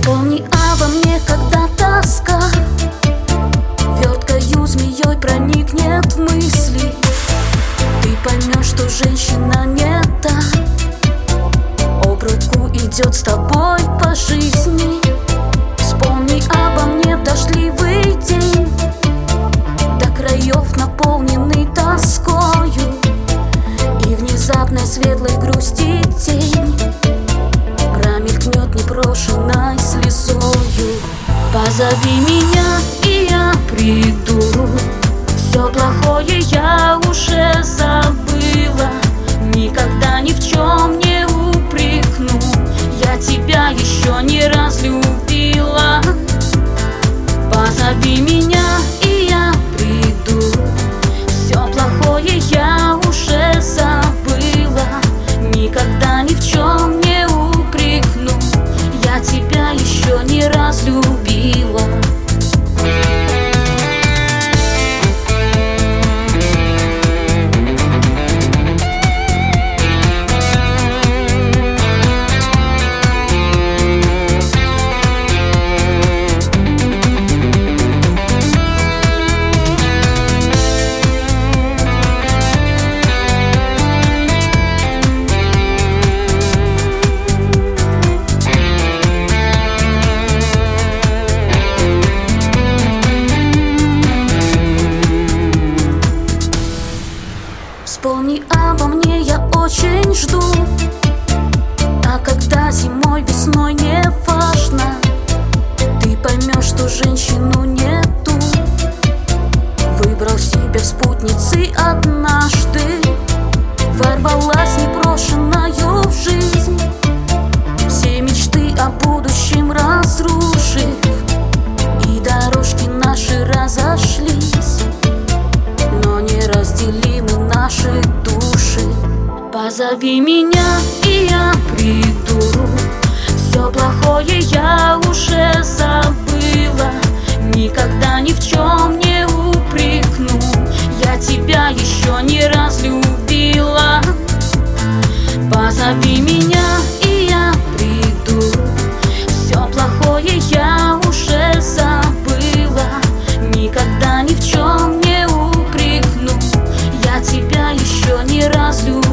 Вспомни обо мне, когда тоска верткою змеей проникнет в мысли. Ты поймешь, что женщина не та, об руку идет с тобой по жизни. Вспомни обо мне в дождливый день, до краев наполненный тоскою и внезапной светлой грусти тень промелькнет непрошенной слезою. Позови меня, и я приду. Все плохое я уже забыла, никогда ни в чем не упрекну. Я тебя еще не разлюбила. Позови меня, и я приду. Все плохое я уже забыла, никогда ни в чем не упрекну. Я тебя еще не разлюбила. Вспомни обо мне, я очень жду. А когда зимой, весной, не важно, ты поймешь, что женщину нету. Выбрал себе в спутницы однажды, ворвалась непрошенною в жизнь, все мечты о будущем разрушив, и дорожки наши разошлись, но не разделимы наши души. Позови меня, и я приду. Все плохое я уже забыла, никогда ни в чем не упрекну. Я тебя еще не разлюбила. Позови меня, и я приду. Все плохое я уже забыла, никогда ни в чем не упрекну. Я тебя еще не разлюбила.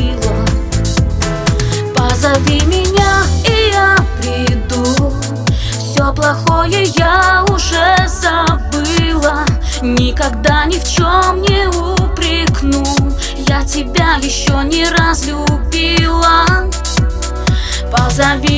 Позови меня, и я приду. Все плохое я уже забыла, никогда ни в чем не упрекну. Я тебя еще не разлюбила. Позови